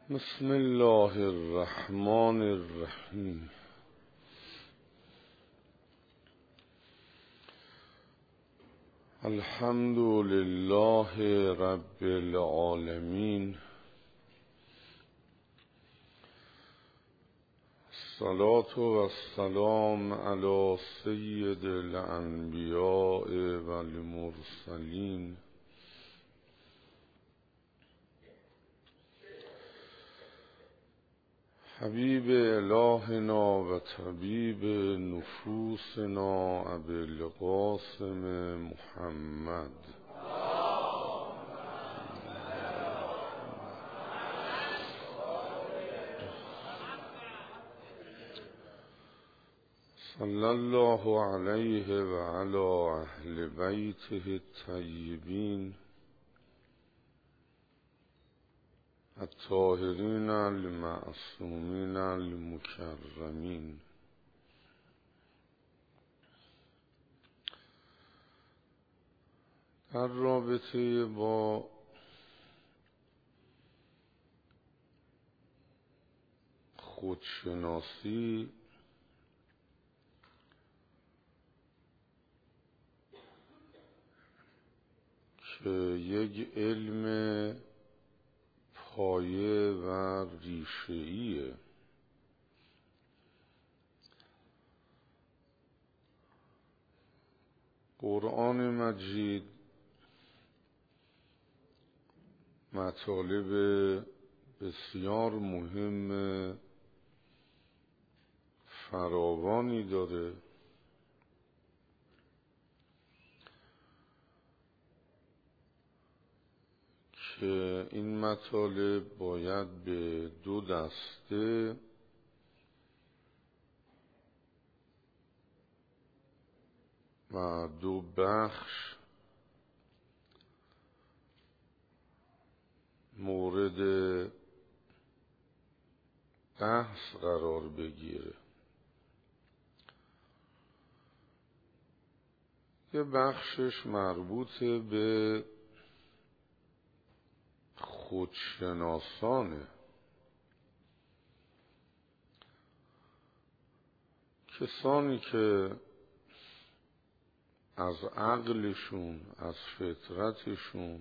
بسم الله الرحمن الرحیم. الحمد لله رب العالمین. الصلاة و السلام علی سید الانبیاء و المرسلین حبیب الهنا و طبیب نفوسنا ابی القاسم محمد صلی الله علیه و علی اهل بیته الطیبین الطاهرین المعصومین المکرمین. در رابطه با خودشناسی که یک علم پایه و ریشه‌ایه، قرآن مجید مطالب بسیار مهم فراوانی داره که این مطالب باید به دو دسته و دو بخش مورد بحث قرار بگیره. یه بخشش مربوط به خودشناسانه، کسانی که از عقلشون، از فطرتشون،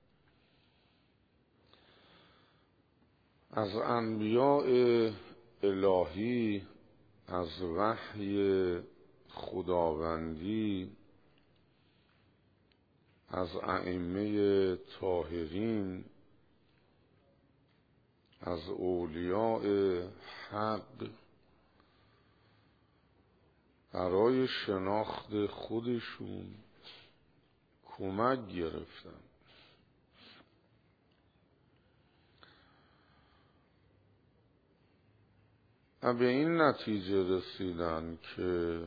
از انبیاء الهی، از وحی خداوندی، از ائمه طاهرین، از اولیاء حق برای شناخت خودشون کمک گرفتن. و به این نتیجه رسیدن که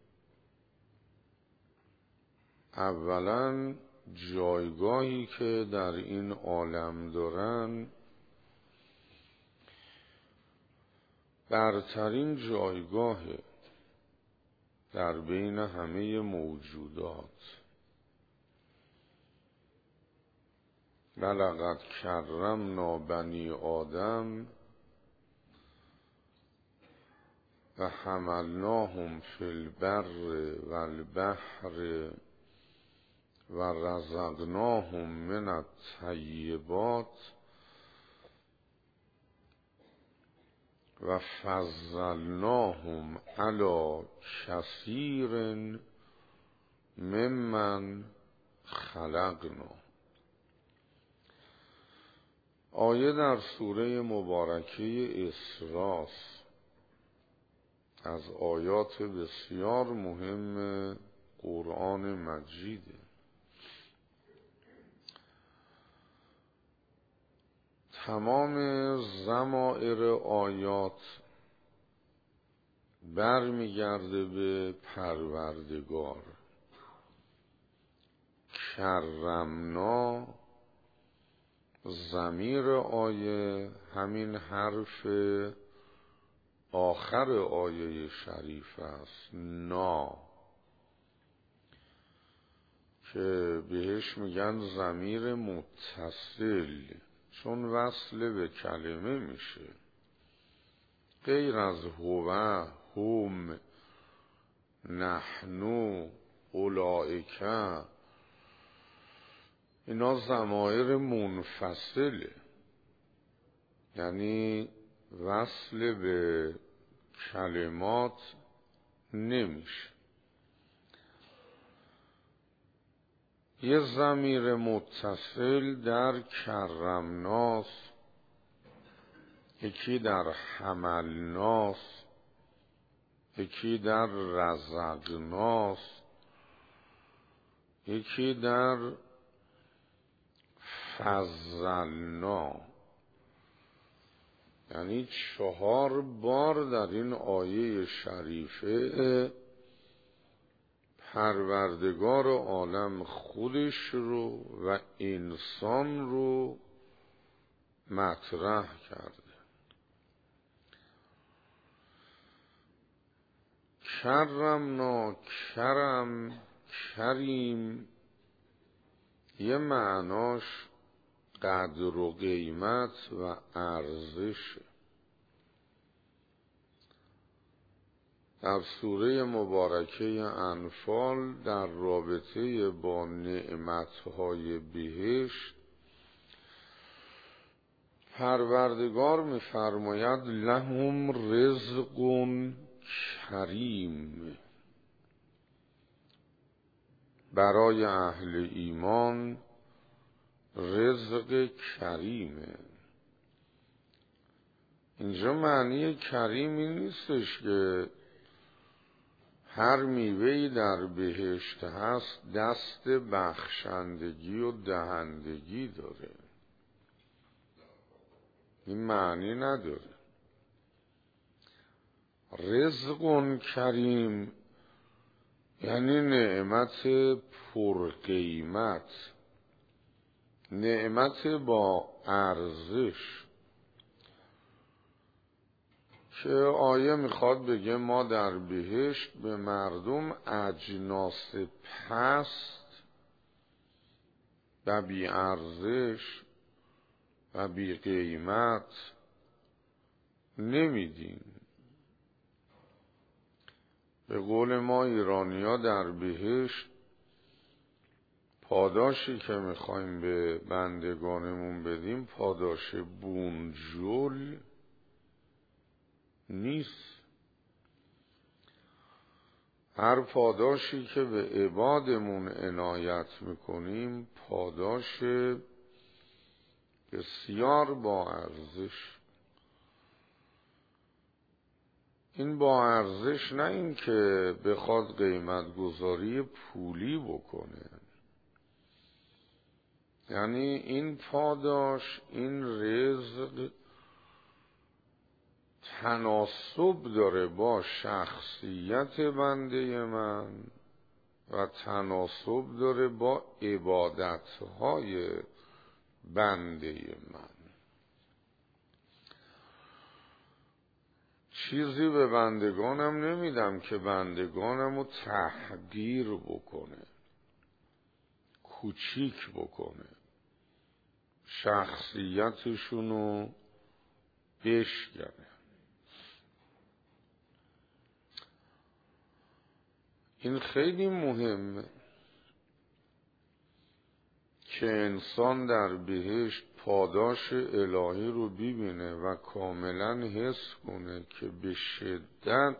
اولا جایگاهی که در این عالم دارن برترین جایگاهه در بین همه موجودات. ولقد کرمنا بنی آدم و حملناهم فی البر و البحر و رزقناهم من الطیبات و فضلناهم علی کثیر ممن خلقنا. آیه در سوره مبارکه اسراء از آیات بسیار مهم قرآن مجیده. تمام ضمائر آیات برمیگرده به پروردگار. کرمنا، ضمیر آیه همین حرف آخر آیه شریف است، نا، که بهش میگن ضمیر متصل. چون وصل به کلمه میشه. غیر از هو، هم، نحنو، اولئک، اینا ضمایر منفصله، یعنی وصل به کلمات نمیشه. یه ضمیر متصل در کرمناس، یکی در حملناس، یکی در رزقناس، یکی در فضلنا. یعنی 4 بار در این آیه شریفه پروردگار عالم خودش رو و انسان رو مطرح کرده. کرمنا، کرم، کریم، یه معناش قدر و قیمت و ارزشه. در سوره مبارکه انفال در رابطه با نعمتهای بهشت پروردگار می‌فرماید لهم رزق کریم. برای اهل ایمان رزق کریمه. اینجا معنی کریمی نیستش که هر میوه‌ای در بهشت هست دست بخشندگی و دهندگی داره، این معنی نداره. رزق کریم یعنی نعمت پرقیمت، نعمت با ارزش، که آیه میخواد بگه ما در بهشت به مردم اجناس پست و بی ارزش و بی قیمت نمیدیم. به قول ما ایرانی‌ها در بهشت پاداشی که میخوایم به بندگانمون بدیم پاداش بونجل نیست. هر پاداشی که به عبادمون عنایت میکنیم پاداش بسیار با ارزش. این با ارزش نه این که بخواد قیمت گذاری پولی بکنه، یعنی این پاداش، این رزق تناسب داره با شخصیت بنده من و تناسب داره با عبادتهای بنده من. چیزی به بندگانم نمیدم که بندگانم رو تحقیر بکنه، کوچیک بکنه، شخصیتشون رو بشکنه. این خیلی مهمه که انسان در بهشت پاداش الهی رو ببینه و کاملا حس کنه که به شدت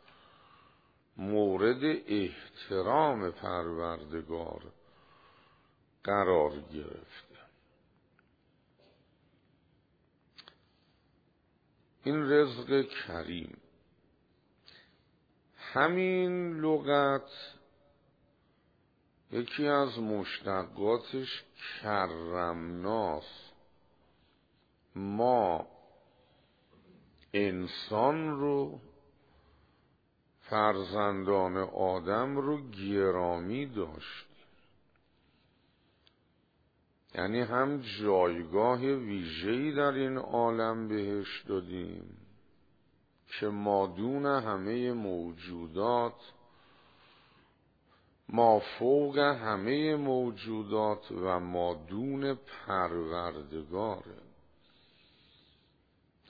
مورد احترام پروردگار قرار گرفته. این رزق کریم، همین لغت یکی از مشتقاتش کرمناست. ما انسان رو، فرزندان آدم رو گرامی داشتیم، یعنی هم جایگاه ویژه‌ای در این عالم بهش دادیم که مادون همه موجودات، ما فوق همه موجودات و مادون پروردگاره.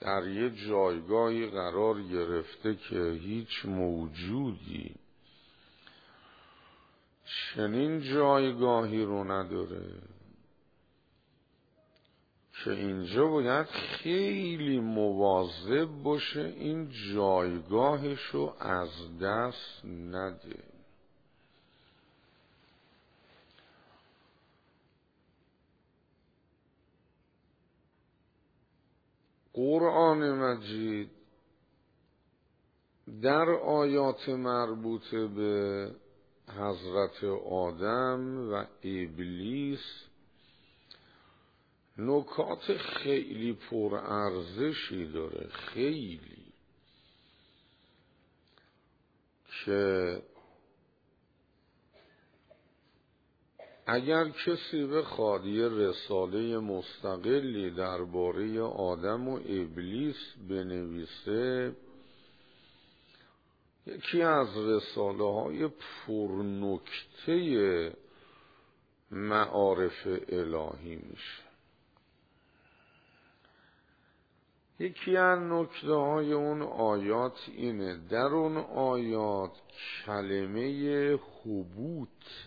در یه جایگاهی قرار گرفته که هیچ موجودی چنین جایگاهی رو نداره، که اینجا باید خیلی مواظب باشه این جایگاهشو از دست نده. قرآن مجید در آیات مربوطه به حضرت آدم و ابلیس نکات خیلی پرارزشی داره، خیلی، که اگر کسی بخواد یه رساله مستقلی درباره آدم و ابلیس بنویسه، یکی از رساله های پرنکته معارف الهی میشه. یکی از نکته های اون آیات اینه، در اون آیات کلمه حبوط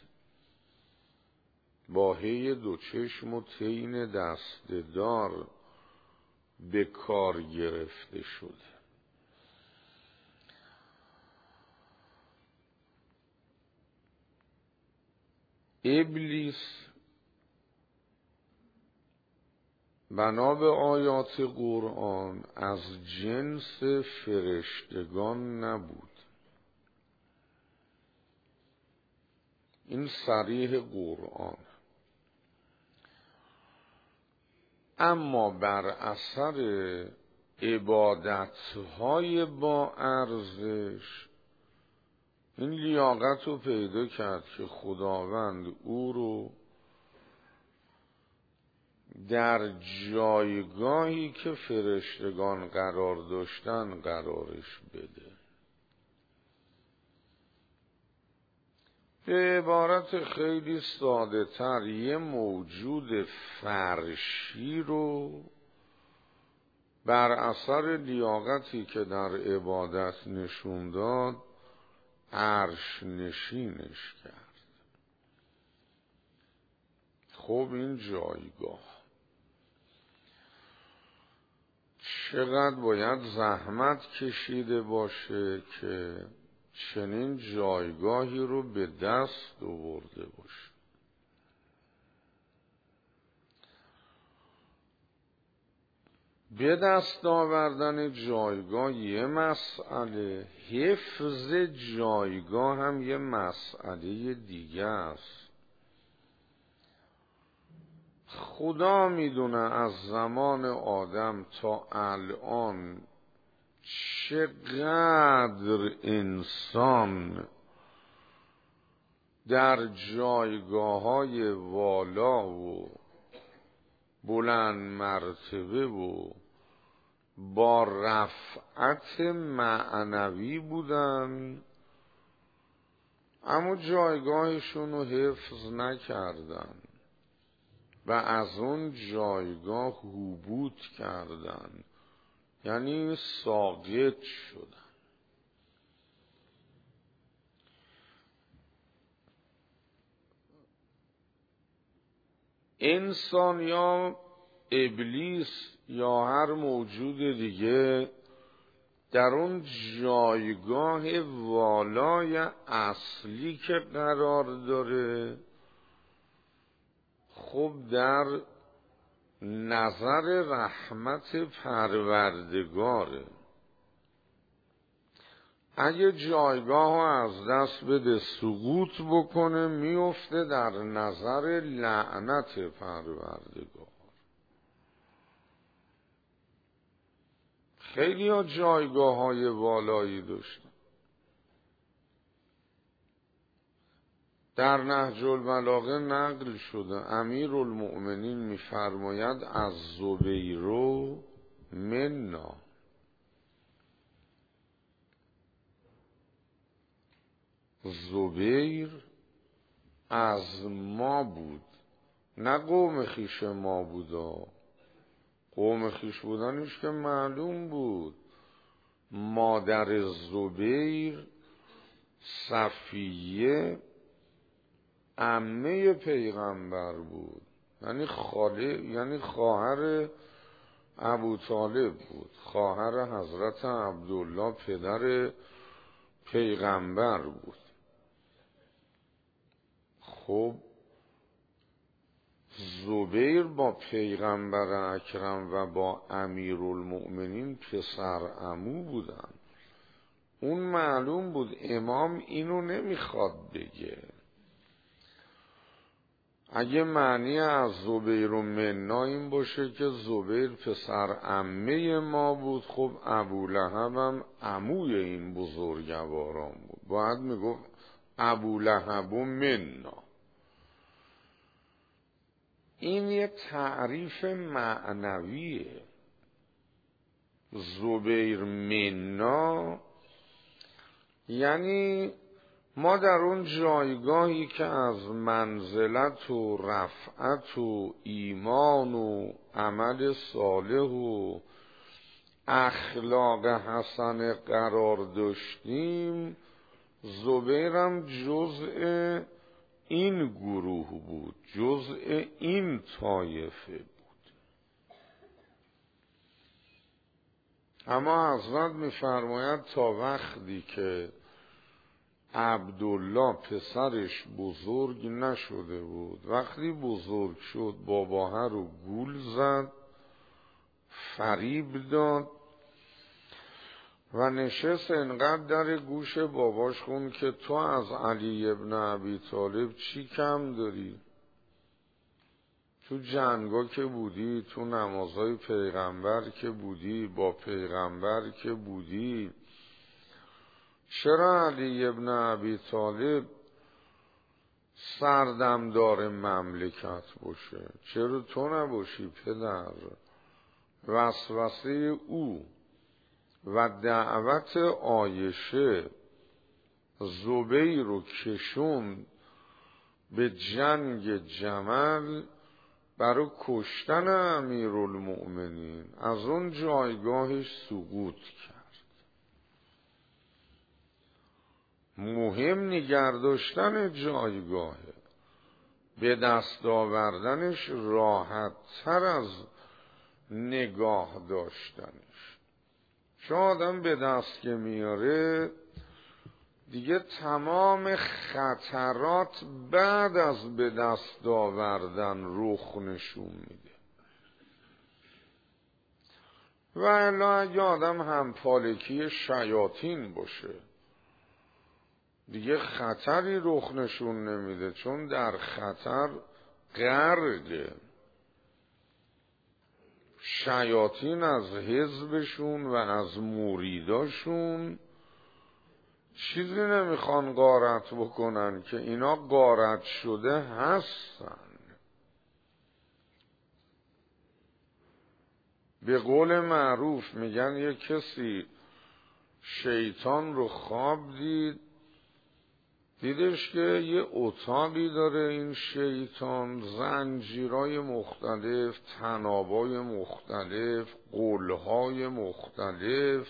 با هی دو چشم و تین دستدار به کار گرفته شده. ابلیس بنا به آیات قرآن از جنس فرشتگان نبود. این صریح قرآن. اما بر اثر عبادتهای با ارزش این لیاقت رو پیدا کرد که خداوند او رو در جایگاهی که فرشتگان قرار داشتن قرارش بده. به عبارت خیلی ساده تر، یه موجود فرشی رو بر اثر لیاقتی که در عبادت نشون داد عرش نشینش کرد. خب این جایگاه چقدر باید زحمت کشیده باشه که چنین جایگاهی رو به دست آورده باشه. به دست آوردن جایگاه یه مسئله، حفظ جایگاه هم یه مسئله دیگه است. خدا میدونه از زمان آدم تا الان چقدر انسان در جایگاه‌های والا و بلند مرتبه و با رفعت معنوی بودن، اما جایگاهشون رو حفظ نکردن و از اون جایگاه هبوط کردن، یعنی ساقط شدن. انسان یا ابلیس یا هر موجود دیگه در اون جایگاه والای اصلی که قرار داره، خب در نظر رحمت پروردگاره. اگه جایگاه از دست بده سقوط بکنه میفته در نظر لعنت پروردگار. خیلی ها جایگاه های والایی داشتن. در نهج البلاغه نقل شده امیرالمؤمنین میفرماید از زبیرو منا، زبیر از ما بود، نه قوم خویش ما بودا، قوم خویش بودنش که معلوم بود. مادر زبیر صفیه عمه پیغمبر بود، یعنی خواهر ابو طالب بود، خواهر حضرت عبدالله پدر پیغمبر بود. خب زبیر با پیغمبر اکرم و با امیرالمؤمنین پسر عمو بودن. اون معلوم بود امام اینو نمیخواد بگه. اگه معنی از زبیر و منا این باشه که زبیر پسر عمه ما بود، خب ابولهب هم عموی این بزرگواران بود، باید میگفت ابولهب و منا. این یه تعریف معنویه. زبیر منا یعنی ما در اون جایگاهی که از منزلت و رفعت و ایمان و عمل صالح و اخلاق حسن قرار داشتیم، زبیرم جزء این گروه بود، جزء این طایفه بود. اما حضرت می‌فرماید تا وقتی که عبدالله پسرش بزرگ نشده بود، وقتی بزرگ شد باباها رو گول زد، فریب داد و نشست انقدر در گوش باباش خوند که تو از علی ابن ابی طالب چی کم داری؟ تو جنگا که بودی، تو نمازهای پیغمبر که بودی، با پیغمبر که بودی، چرا علی ابن ابی طالب سردمدار مملکت باشه؟ چرا تو نباشی پدر؟ وسوسه او و دعوت عایشه زبیر رو کشوند به جنگ جمل برای کشتن امیرالمؤمنین، از اون جایگاهش سقوط کرد. مهم نگه داشتن جایگاهه، به دست آوردنش راحت تر از نگاه داشتنش. چون آدم به دست که میاره دیگه تمام خطرات بعد از به دست آوردن رخ نشون میده. و الا اگه آدم همپالکی شیاطین باشه دیگه خطری رخ نشون نمیده، چون در خطر غرقه. شیاطین از حزبشون و از مریداشون چیزی نمیخوان غارت بکنن که اینا غارت شده هستن. به قول معروف میگن یک کسی شیطان رو خواب دیدش که یه اتاقی داره این شیطان، زنجیرهای مختلف، طنابای مختلف، قلهای مختلف.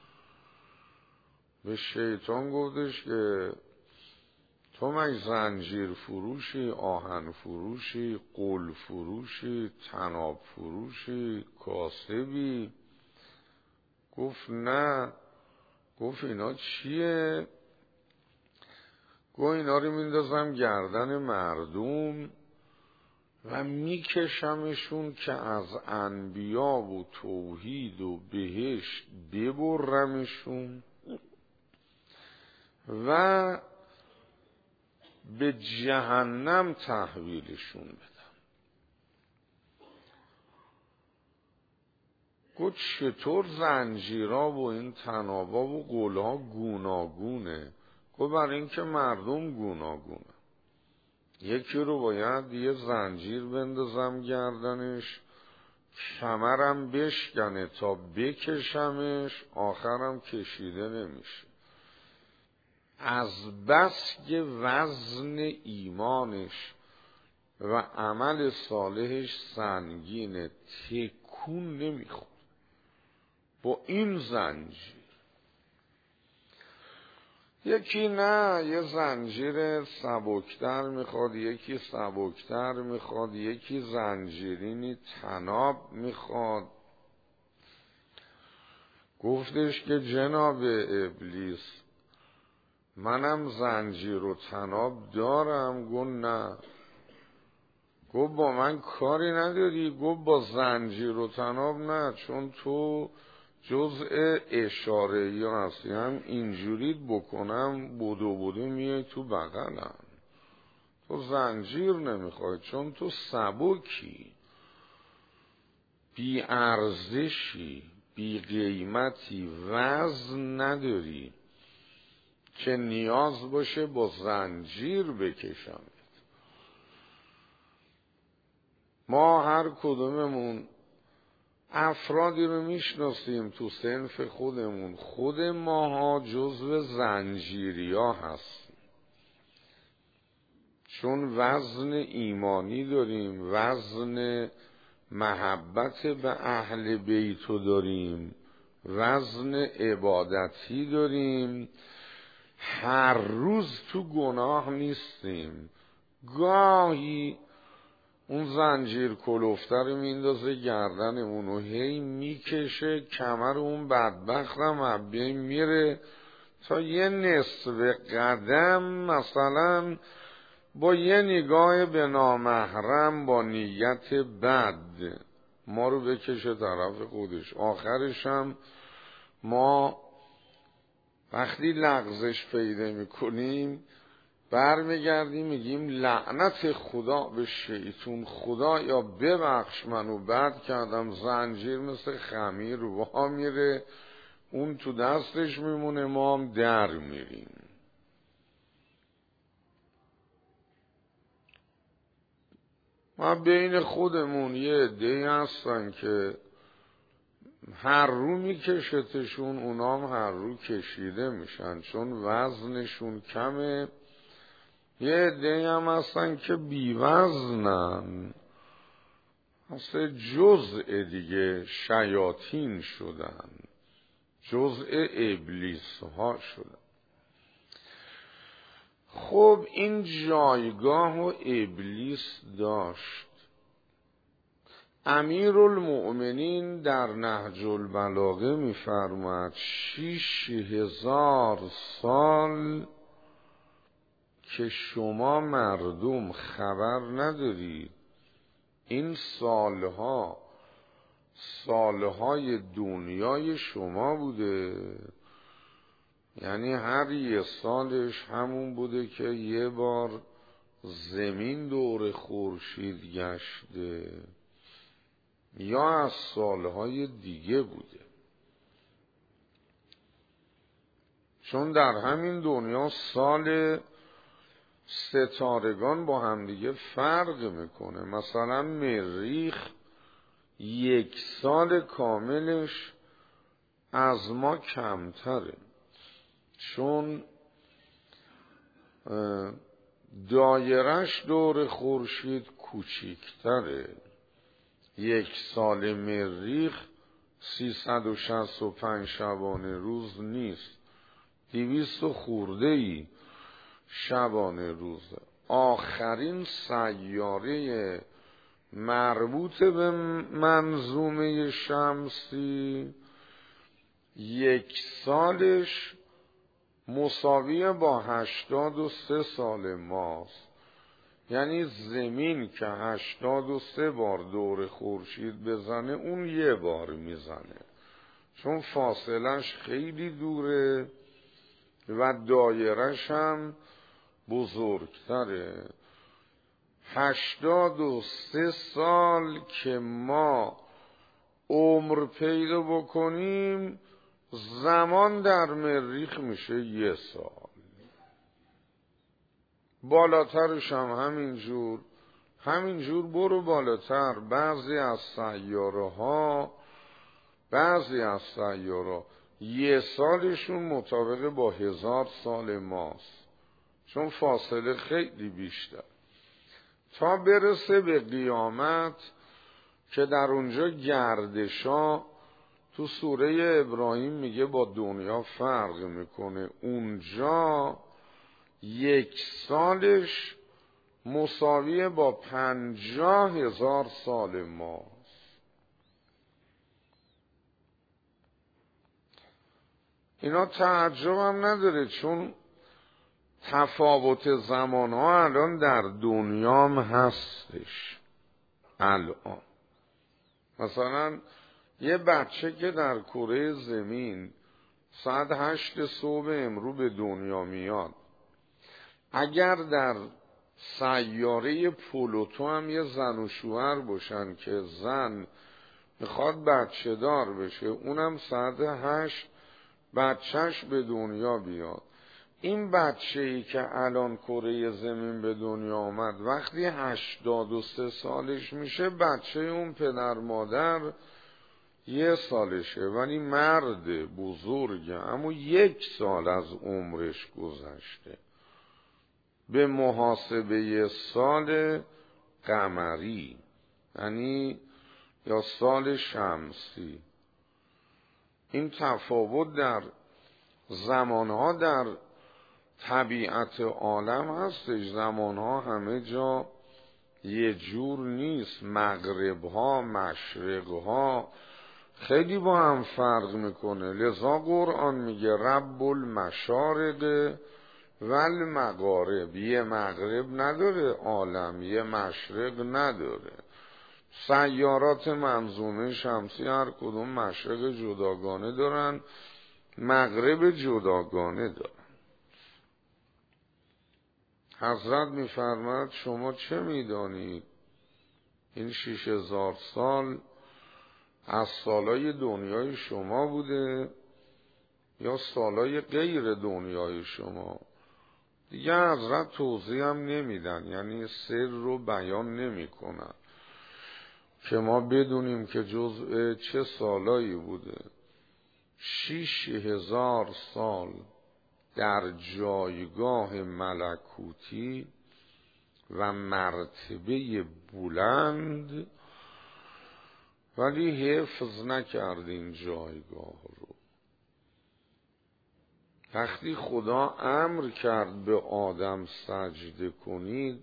به شیطان گفتش که تو مگه زنجیر فروشی، آهن فروشی، قل فروشی، طناب فروشی، کاسبی؟ گفت نه. گفت اینا چیه؟ گفت اینا رو میندازم گردن مردم و میکشمشون که از انبیا و توحید و بهشت ببرمشون و به جهنم تحویلشون بدم. گفت چطور زنجیرها و این طنابا و قلها گوناگونه؟ گفت برای اینکه مردم گوناگونه. یکی رو باید یه زنجیر بندازم گردنش، کمرم بشکنه تا بکشمش، آخرم کشیده نمیشه. از بس که وزن ایمانش و عمل صالحش سنگینه، تکون نمیخوره با این زنجیر. یکی نه، یه زنجیر سبکتر میخواد، یکی سبکتر میخواد، یکی زنجیرینی تناب میخواد. گفتش که جناب ابلیس منم زنجیر و تناب دارم. گفت نه. گفت با من کاری نداری؟ گفت با زنجیر و تناب نه، چون تو جزء اشاره یا هستی، هم اینجوریت بکنم بودو میای تو بغلم. تو زنجیر نمیخوای چون تو سبکی، بی ارزشی، بی قیمتی، وزن نداری که نیاز باشه با زنجیر بکشم. ما هر کدوممون افرادی رو میشناسیم تو صنف خودمون، خود ماها جزو زنجیری ها هستیم، چون وزن ایمانی داریم، وزن محبت به اهل بیتو داریم، وزن عبادتی داریم. هر روز تو گناه نیستیم، گاهی اون زنجیر کلوفته رو میندازه گردنمون و هی میکشه، کمر اون بدبختم عبیه میره تا یه نصف قدم مثلا با یه نگاه به نامحرم با نیت بد ما رو بکشه طرف خودش. آخرش هم ما وقتی لغزش پیدا میکنیم برمیگردیم میگیم لعنت خدا به شیطون، خدا یا ببخش منو بد کردم. زنجیر مثل خمیر وا میره، اون تو دستش میمونه، ما هم در میریم. ما بین خودمون یه عده‌ای هستن که هر رو میکشتشون، اونام هر رو کشیده میشن چون وزنشون کمه. یه عده‌ای هم هستن که بیوزنن، مثل جزء دیگه شیاطین شدن، جزء ابلیس ها شدن. خب این جایگاه و ابلیس داشت. امیرالمؤمنین در نهج البلاغه می‌فرماید 6000 سال که شما مردم خبر ندارید این سالهای دنیای شما بوده. یعنی هر یه سالش همون بوده که یه بار زمین دور خورشید گشته، یا از سالهای دیگه بوده. چون در همین دنیا سال ستارگان با همدیگه فرق میکنه. مثلا مریخ 1 سال کاملش از ما کمتره، چون دایرش دور خورشید کوچیکتره. 1 سال مریخ 365 شبانه روز نیست، 200 خورده‌ای شبانه روزه. آخرین سیاره مربوط به منظومه شمسی 1 سالش مساوی با 83 سال ماست. یعنی زمین که 83 بار دور خورشید بزنه، اون 1 بار میزنه، چون فاصلش خیلی دوره و دایرش هم بزرگتره. 83 سال که ما عمر پیدا بکنیم، زمان در مریخ میشه 1 سال. بالاترش هم همینجور برو بالاتر. بعضی از سیاره 1 سالشون مطابق با 1000 سال ماست، چون فاصله خیلی بیشتر. تا برسه به قیامت که در اونجا گردشا تو سوره ابراهیم میگه با دنیا فرق میکنه. اونجا 1 سالش مساویه با 50,000 سال ماست. اینا تعجب هم نداره، چون تفاوت زمانها الان در دنیام هستش. الان مثلا یه بچه که در کره زمین ساعت 8 صبح امرو به دنیا میاد، اگر در سیاره پلوتو هم یه زن و شوهر باشن که زن میخواد بچه دار بشه، اونم ساعت 8 بچهش به دنیا بیاد، این بچه‌ای که الان کره زمین به دنیا آمد وقتی 83 سالش میشه، بچه اون پدر مادر 1 سالشه، ولی مرد بزرگه، اما 1 سال از عمرش گذشته به محاسبه سال قمری، یعنی یا سال شمسی. این تفاوت در زمانها در طبیعت عالم هستش. زمانها همه جا یه جور نیست، مغربها مشرقها خیلی با هم فرق میکنه. لذا قرآن میگه رب المشارق والمغارب، یه مغرب نداره عالم، یه مشرق نداره. سیارات منظومه شمسی هر کدوم مشرق جداگانه دارن، مغرب جداگانه دارن. حضرت میفرماد شما چه میدانید این 6,000 سال از سالای دنیای شما بوده یا سالای غیر دنیای شما؟ دیگه حضرت توضیح هم نمیدن، یعنی سر رو بیان نمی کنن که ما بدونیم که جزء چه سالایی بوده. 6,000 سال در جایگاه ملکوتی و مرتبه بلند، ولی حفظ نکرد این جایگاه رو. وقتی خدا امر کرد به آدم سجده کنید،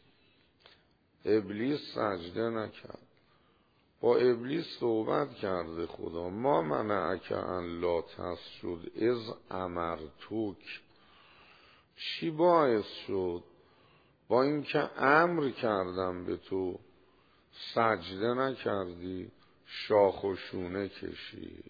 ابلیس سجده نکرد. با ابلیس صحبت کرده خدا، ما منعک ان لا تسجد اذ امرتک، چی باعث شد با اینکه امر کردم به تو سجده نکردی؟ شاخ و شونه کشید.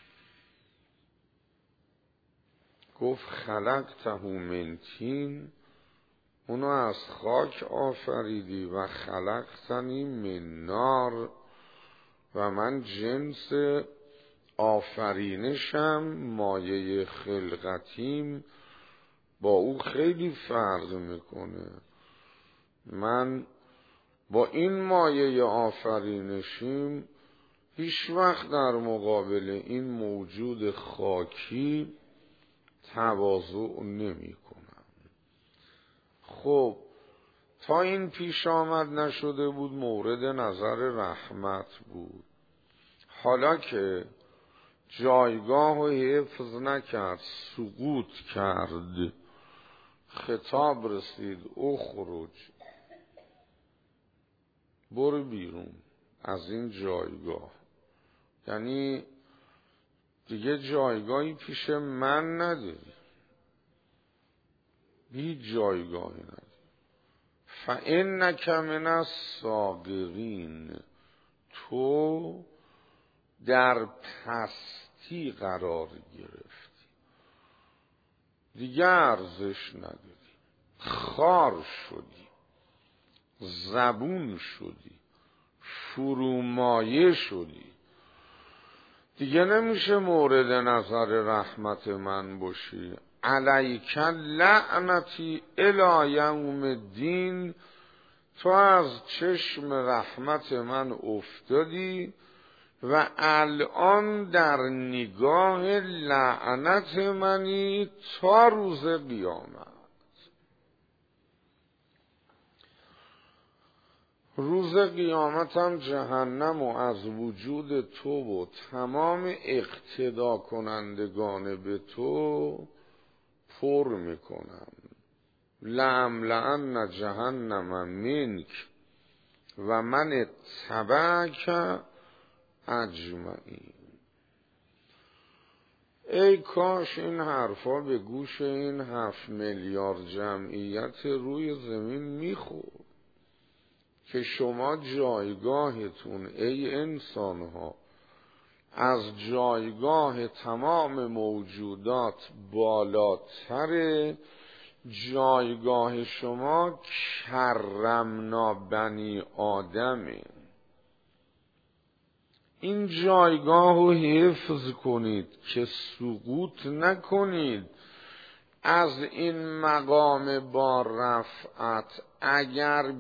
گفت خلقته من طین، اونو از خاک آفریدی، و خلقتنی من نار، و من جنس آفرینشم مایه خلقتیم با او خیلی فرق میکنه. من با این مایه آفرینشیم هیچ وقت در مقابل این موجود خاکی تواضع نمی کنم. خب تا این پیش آمد نشده بود، مورد نظر رحمت بود. حالا که جایگاه و حفظ نکرد، سقوط کرد، خطاب رسید اخرج، برو بیرون از این جایگاه. یعنی دیگه جایگاهی پیش من نداری، هیچ جایگاهی نداری. فإنک من الصاغرین، تو در پستی قرار گرفتی، دیگه ارزش نداری، خار شدی، زبون شدی، فرومایه شدی، دیگه نمیشه مورد نظر رحمت من باشی. علیک لعنتی الی یوم الدین، تو از چشم رحمت من افتادی و الان در نگاه لعنت منی تا روز قیامت. روز قیامت هم جهنم و از وجود تو و تمام اقتدا کنندگان به تو پر میکنم. لأملأن جهنم منک و من اتبعک اجمعین. ای کاش این حرفا به گوش این 7 میلیارد جمعیت روی زمین میخورد که شما جایگاهتون ای انسانها از جایگاه تمام موجودات بالاتر. جایگاه شما کرمنا بنی آدمه. این جایگاه رو حفظ کنید که سقوط نکنید از این مقام با رفعت. اگر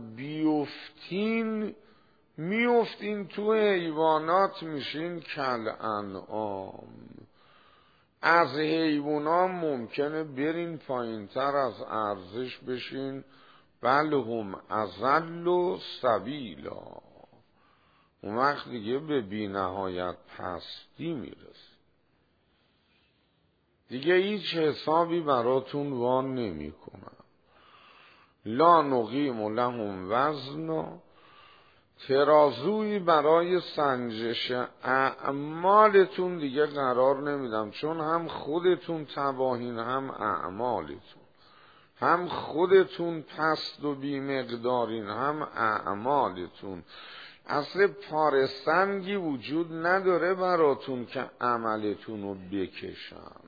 میفتین تو حیوانات میشین کالانعام. از حیوانات ممکنه برین پایین تر از ارزش بشین. بل هم اضل سبیلا. اون وقت دیگه به بی نهایت پستی میرسه. دیگه هیچ حسابی براتون وان نمی کنم. لا نقیم لهم وزنا. ترازویی برای سنجش اعمالتون دیگه قرار نمیدم، چون هم خودتون تباهین هم اعمالتون. هم خودتون پست و بیمقدارین هم اعمالتون. اصل پارسنگی وجود نداره براتون که عملتون رو بکشن،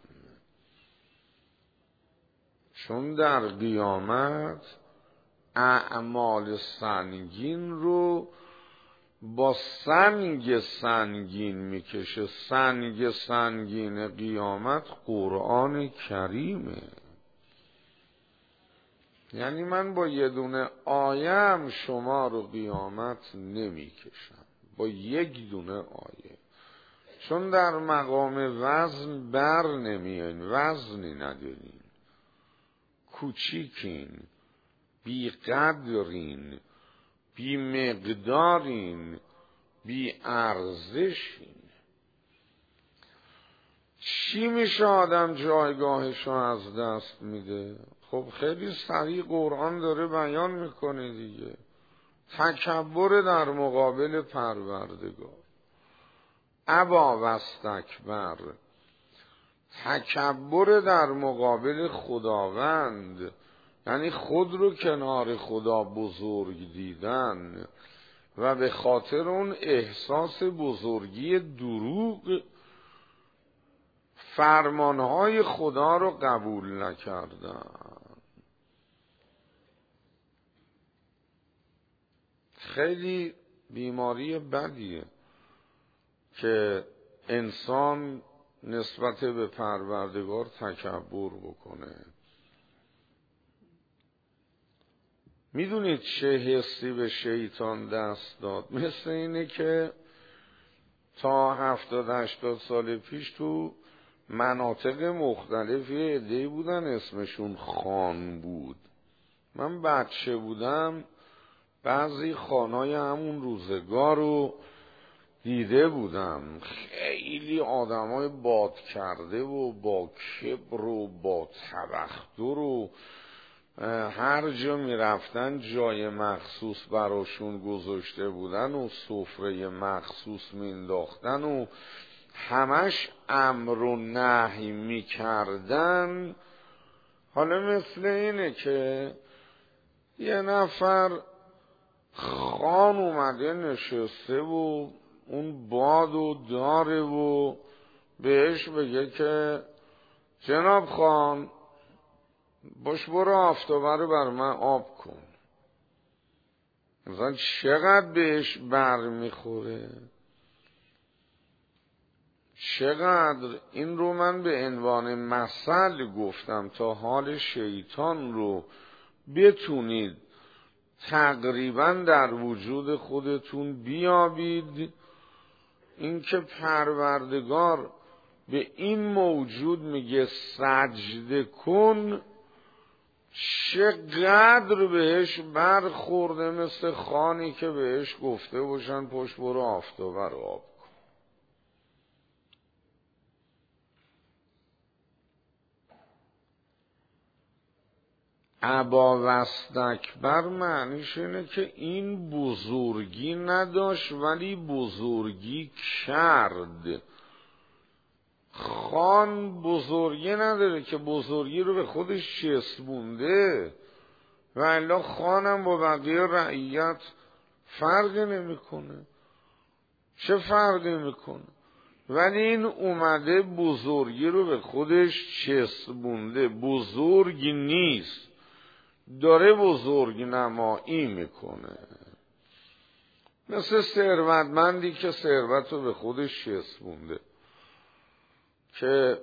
چون در قیامت اعمال سنگین رو با سنگ سنگین میکشه. سنگ سنگین قیامت قرآن کریمه. یعنی من با یه دونه آیه شما رو قیامت نمیکشم، با یک دونه آیه، چون در مقام وزن بر نمیاین، وزنی ندارین، کوچیکین، بی قدرین، بی مقدارین، بی ارزشین. چی میشه آدم جایگاهشو از دست میده؟ خب خیلی صریح قرآن داره بیان میکنه دیگه. تکبر در مقابل پروردگار، ابا واستکبر. تکبر در مقابل خداوند یعنی خود رو کنار خدا بزرگ دیدن و به خاطر اون احساس بزرگی دروغ فرمانهای خدا رو قبول نکردن. خیلی بیماری بدیه که انسان نسبت به پروردگار تکبر بکنه. میدونید چه حسی به شیطان دست داد؟ مثل اینه که تا 70-80 سال پیش تو مناطق مختلفی عده‌ای بودن اسمشون خان بود. من بچه بودم بعضی خانای همون روزگار رو دیده بودم. خیلی آدمای باد کرده و با کبر و با تبختر و هر جا می رفتن جای مخصوص براشون گذاشته بودن و سفره مخصوص می انداختن و همش امر و نهی می کردن. حالا مثل اینه که یه نفر خان اومده نشسته و اون بادو داره و بهش بگه که جناب خان باش برو آفتابه رو بر من آب کن. مثلا چقدر بهش بر میخوره، چقدر. این رو من به عنوان مثل گفتم تا حال شیطان رو بتونید تقریبا در وجود خودتون بیابید. اینکه پروردگار به این موجود میگه سجده کن، چقدر بهش برخورده، مثل خانی که بهش گفته باشن پشت برو آفتاب رو آب کن. ابا واستکبر معنیش اینه که این بزرگی نداشت ولی بزرگی کرد. خان بزرگی نداره که بزرگی رو به خودش چسبونده، و الا خانم با بقیه رعیت فرقی نمیکنه. چه فرقی میکنه؟ ولی این اومده بزرگی رو به خودش چسبونده. بزرگ نیست، داره بزرگ نمایی میکنه. مثل ثروتمندی که ثروت رو به خودش چسبونده که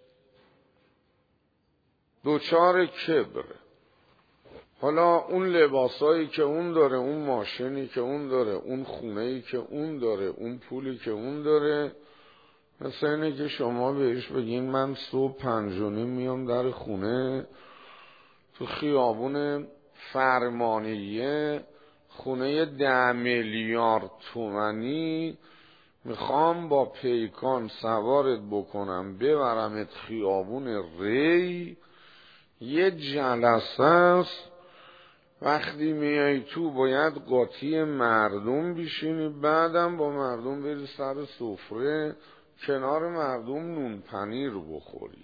دوچار کبره. حالا اون لباسایی که اون داره، اون ماشینی که اون داره، اون خونه‌ای که اون داره، اون پولی که اون داره، مثل اینه که شما بهش بگین من صبح 5:30 میام در خونه تو خیابون فرمانیه، خونه 10 میلیارد تومانی، میخوام با پیکان سوارت بکنم ببرمت خیابون ری، یه جلسه است، وقتی میای تو باید قاطی مردم بشینی، بعدم با مردم بری سر سفره کنار مردم نون پنیر بخوری.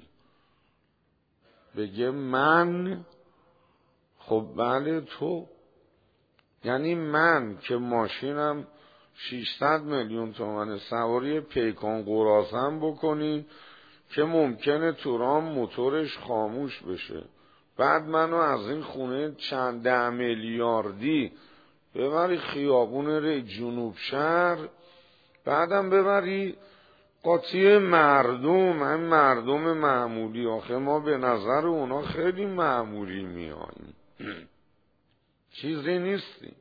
بگه من؟ خب بله تو. یعنی من که ماشینم 600 میلیون تومنه، سواری پیکان قرازم بکنی که ممکنه تو راه موتورش خاموش بشه، بعد منو از این خونه چند 10 میلیاردی ببری خیابون ری جنوب شهر، بعدم ببری قاطی مردم، هم مردم معمولی. آخه ما به نظر اونا خیلی معمولی میاییم، چیزی نیستیم.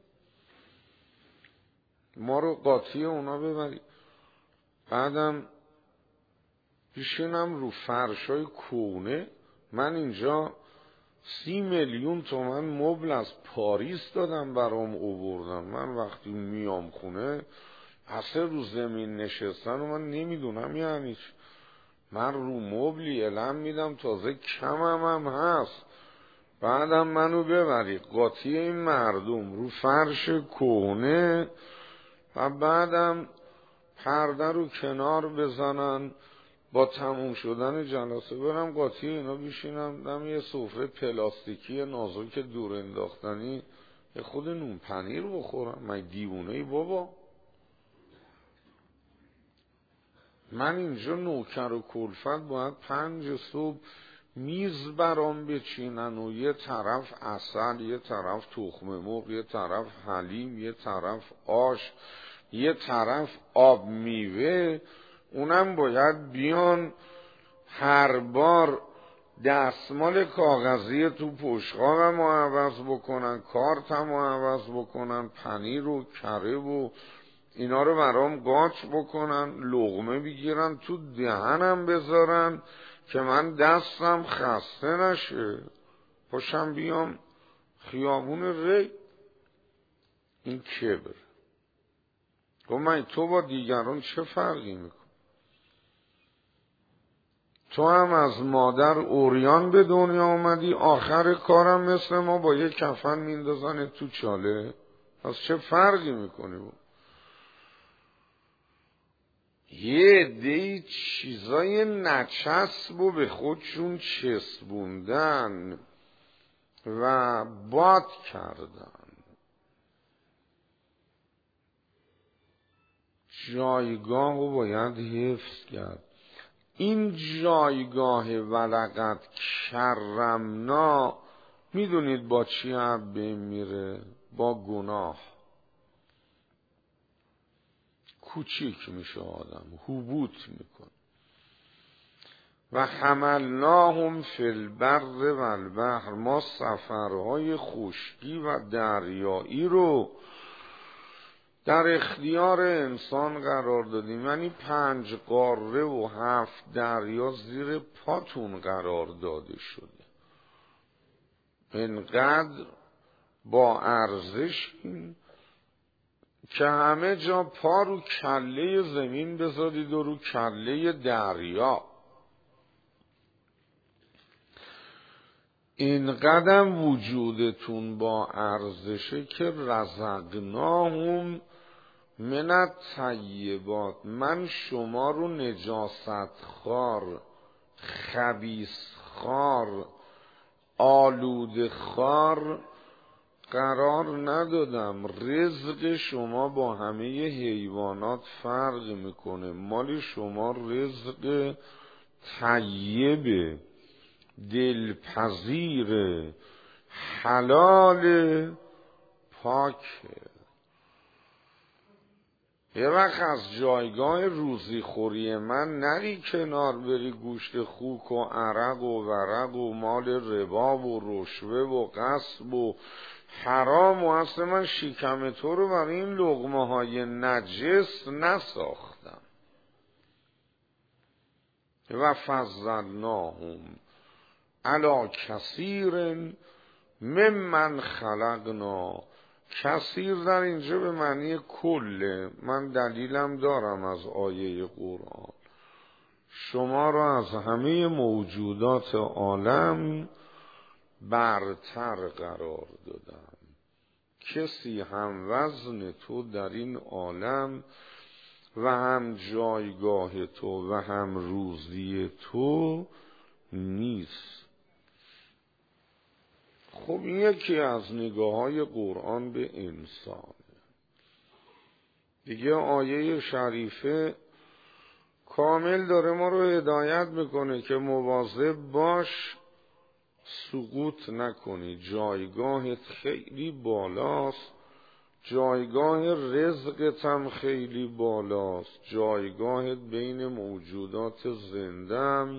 ما رو قاطی اونا ببری، بعدم بشینم رو فرشای کونه. من اینجا 30 میلیون تومن مبل از پاریس دادم برام آوردن. من وقتی میام خونه اصلا رو زمین نشستن و من نمیدونم یعنی من رو مبلی علم میدم، تازه کمم هم هست، بعدم منو ببری قاطی این مردم رو فرش کهنه، و بعدم پرده رو کنار بزنن، با تموم شدن جلسه برم قاطی اینا بشینم دم یه سفره پلاستیکی نازک دور انداختنی یه خود نون پنیر بخورم. من دیوونه ای بابا؟ من اینجا نوکر و کلفت باید 5 صبح میز برام بچینن و یه طرف عسل، یه طرف تخم مرغ، یه طرف حلیم، یه طرف آش، یه طرف آب میوه. اونم باید بیان هر بار دستمال کاغذی تو پشقابم رو عوض بکنن، کارتم رو عوض بکنن، پنیر و کره و اینا رو برام قاچ بکنن، لقمه بگیرن تو دهنم بذارن که من دستم خسته نشه، پاشم بیام خیابون ری. این کبر. گفت من تو با دیگران چه فرقی میکن؟ تو هم از مادر اوریان به دنیا آمدی، آخر کارم مثل ما با یه کفن میندازن تو چاله، از چه فرقی میکنی بود؟ یه عده‌ای چیزای نچسب و به خودشون چسبوندن و باد کردن. جایگاه رو باید حفظ کرد. این جایگاه ولقد کرمنا میدونید با چی بین میره؟ با گناه. کوچیک میشه آدم، هبوط میکن. و حملناهم فی البر و البحر، ما سفرهای خشکی و دریایی رو در اختیار انسان قرار دادیم. یعنی 5 قاره و 7 دریا زیر پاتون قرار داده شده. اینقدر با ارزش که همه جا پا رو کله زمین بذارید و رو کله دریا. اینقدر وجودتون با ارزشه که رزقناهم من الطیبات، من شما رو نجاست خوار، خبیث خوار، آلوده خوار قرار ندادم. رزق شما با همه حیوانات فرق میکنه. مال شما رزق طیبه، دلپذیر، حلال، پاکه. یه وقت از جایگاه روزی خوری من نری کنار بری گوشت خوک و عرق و ورق و مال ربا و رشوه و غصب و حرام و اصلا من شکم تو رو برای این لقمه های نجس نساختم. و فضلناهم علی کثیر ممن خلقنا. کثیر در اینجا به معنی کله. من دلیلم دارم از آیه قرآن. شما را از همه موجودات عالم برتر قرار دادم. کسی هم وزن تو در این عالم و هم جایگاه تو و هم روزی تو نیست. خب این یکی از نگاه‌های قرآن به انسان. دیگه آیه شریفه کامل داره ما رو هدایت میکنه که مواظب باش سقوط نکنی. جایگاهت خیلی بالاست، جایگاه رزقت هم خیلی بالاست، جایگاهت بین موجودات زنده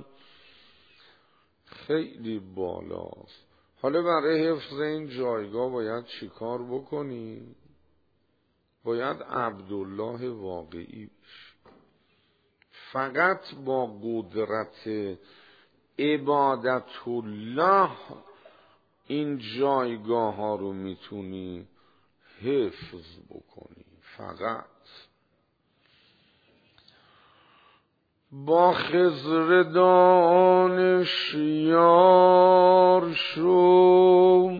خیلی بالاست. حالا برای حفظ این جایگاه باید چی کار بکنی؟ باید عبدالله واقعی بشی. فقط با قدرت عبادت الله این جایگاه ها رو میتونی حفظ بکنی. فقط با خضر دانش یار شو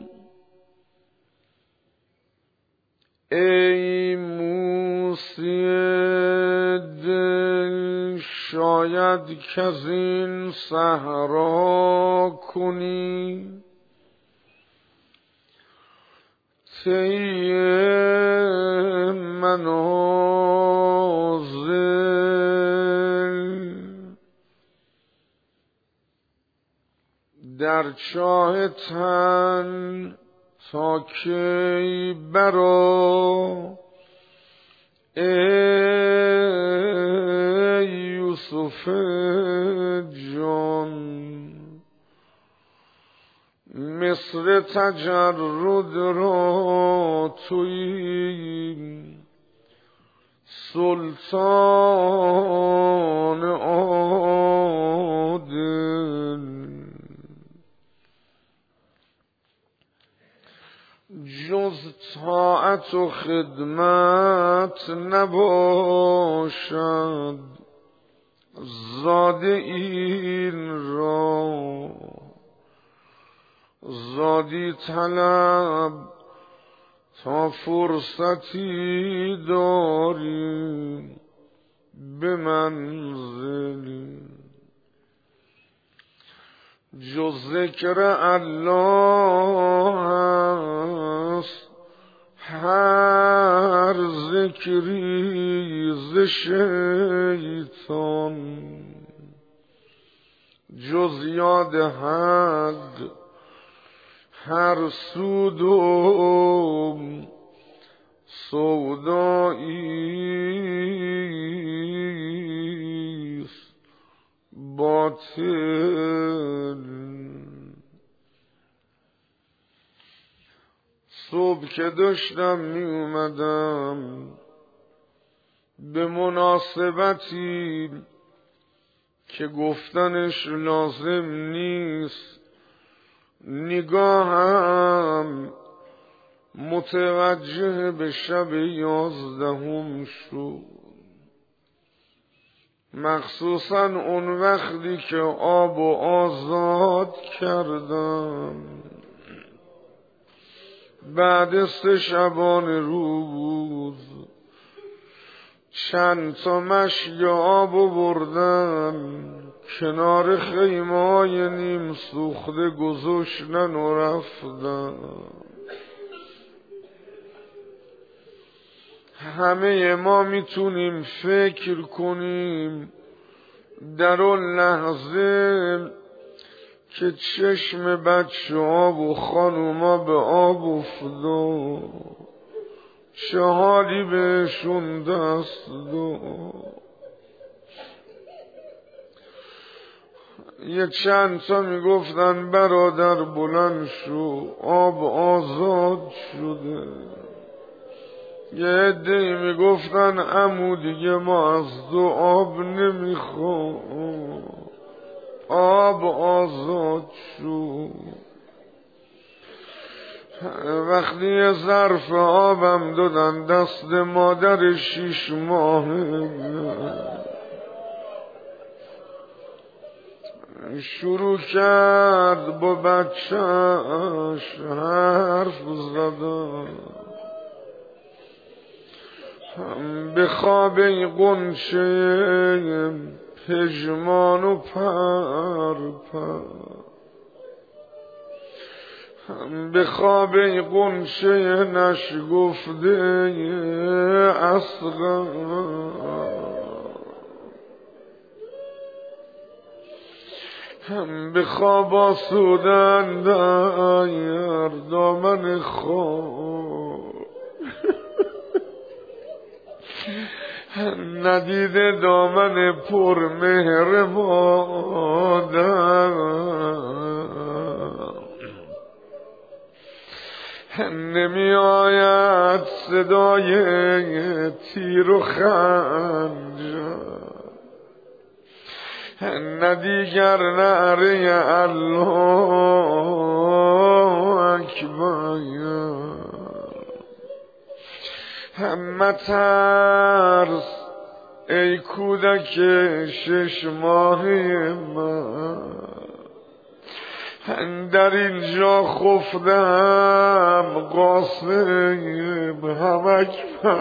ای موسی دل، شاید که از این صحرا کنی طی منازل. در چاه تن تا کی برا ای یوسف جان، مصر تجرد را تویی سلطان عادل. جز طاعت و خدمت نباشد زاد این را، زادی طلب تا فرصتی داری به منزلی. جز ذکر الله است هر ذکری ز شیطان، جز یاد حق هر سود و سوداییست باطل. صبح که داشتم می اومدم به مناسبتی که گفتنش لازم نیست، نگاهم متوجه به شب 11 شد، مخصوصا اون وقتی که آب و آزاد کردم. بعد 3 شبان‌روز چند تا مشک آب بردن کنار خیمه‌های نیم سوخته گذاشتن و رفتن. همه ما میتونیم فکر کنیم در اون لحظه که چشم بچه ها و خانوما به آب افتاد، چه حالی بهشون دست داد. یه چند تا میگفتن برادر بلند شو، آب آزاد شده. یه عده‌ای میگفتن عمو دیگه ما از تو آب نمیخوام، آب آزاد شو. وقتی یه ظرف آبم دادن دست مادر 6 ماهه، شروع کرد با بچه‌اش حرف زدن. به خواب غنچه پژمان و پر، به خواب غنچه نشگفته اصغر، به خواب آسودن در دامن خواب، ندیده دامن پر مهر مادر، نمی آید صدای تیر و خنجر، ندیگر نعره الله اکبر. مترس ای کودک 6 ماهه من، در اینجا خفتم قاسم هم اکبر.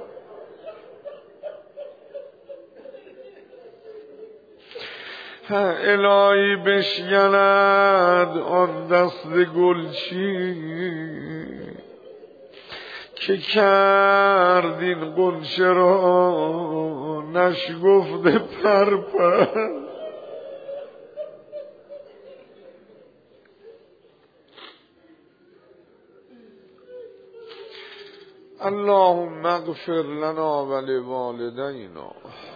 الهی بشکند آن دست گلچین که کردین غنچه را نشگفته پر. اللهم اغفر لنا ولوالدینا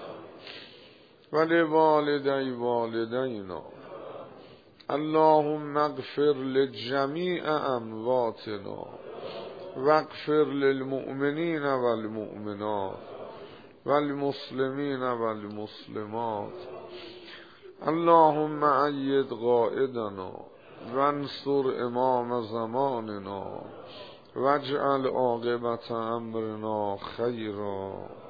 ولوالدی والدینا. اللهم اغفر لجمیع امواتنا واغفر للمؤمنین والمؤمنات والمسلمین والمسلمات. اللهم أید قائدنا وانصر امام زماننا واجعل عاقبت امرنا خیرا.